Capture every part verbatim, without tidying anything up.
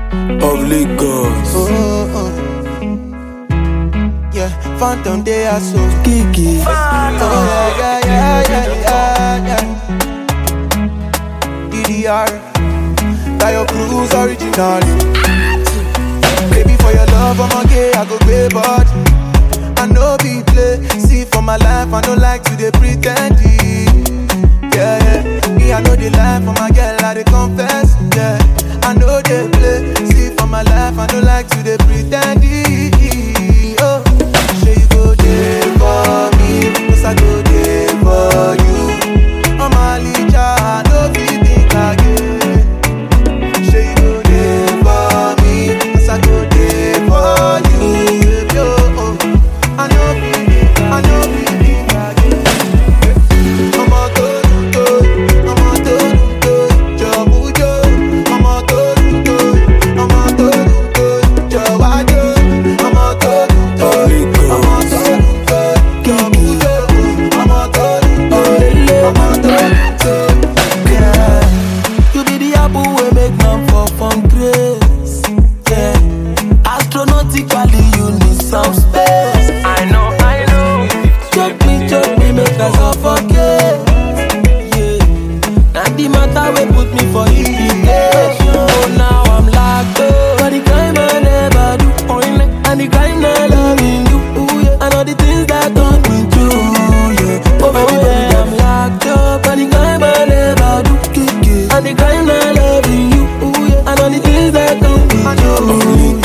of Lagos. Oh, oh. Yeah, Phantom they are so Kiki. Oh yeah, yeah, yeah, yeah, yeah, yeah. D D R, Tayo Cruz original. Baby for your love, I'm a gay, I go pay but I know be play. See for my life, I don't like to dey pretend. Yeah, yeah. Me, I know the life for my girl, I dey confess. Yeah, I know they play. See for my life, I don't like to dey pretend. Oh, say you go there for me, cause I go there for you. I'm a licha, I know be think again. Say you go there for me, cause I go there for you. Baby, oh, oh. I know be think, I know be think again. I'm a go, go, I'm a go, go, Jabu Jo. I'm a go, go, I'm a go, go, Jawado. I'm a go, go, I'm a go, go, Jabu Jo. I'm a go, go, I'm a go, go, yeah. You be the apple we make man fall from grace, yeah. Astronomically you need some space. I know, I know. Choke me, choke me, make us suffocate. Yeah, now the matter we put me for irrigation. Oh, now I'm locked up. But the crime I never do, oh, yeah. And the crime I loving you, ooh, yeah. I know the things that don't me through, yeah. Oh, baby, baby, I'm locked up. But the crime I never do, kick it. And the crime I loving you, ooh, yeah. I know the things that don't me through.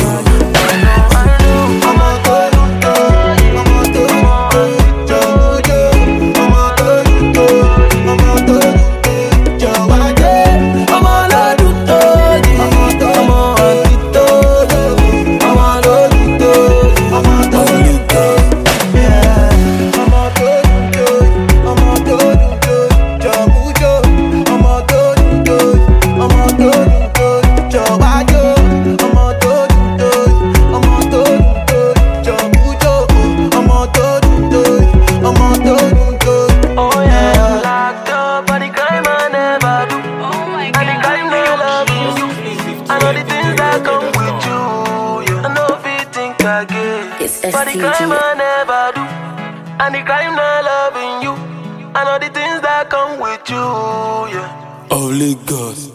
It's For the crime S T G. I never do, and the crime not loving you. I know the things that come with you, yeah. Of Lagos.